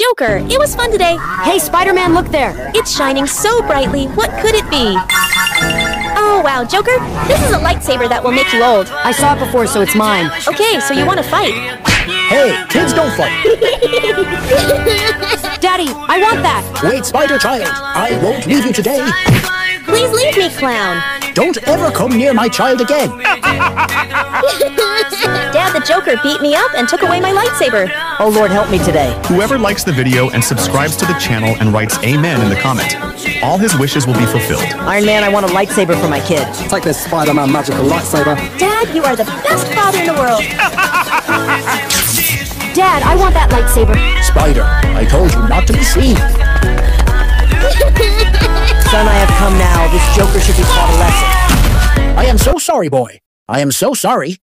Joker, it was fun today. Hey, Spider-Man, look there. It's shining so brightly. What could it be? Oh, wow, Joker, this is a lightsaber that will make you old. I saw it before, so it's mine. Okay, so you want to fight. Hey, kids don't fight. Daddy, I want that. Wait, Spider Child. I won't leave you today. Please leave me, clown. Don't ever come near my child again. Dad, the Joker beat me up and took away my lightsaber. Oh, Lord, help me today. Whoever likes the video and subscribes to the channel and writes amen in the comment, all his wishes will be fulfilled. Iron Man, I want a lightsaber for my kid. Take this Spider-Man magical lightsaber. Dad, you are the best father in the world. Dad, I want that lightsaber. Spider, I told you not to be seen. Son, I have come now. This Joker should be taught a lesson. I am so sorry, boy. I am so sorry.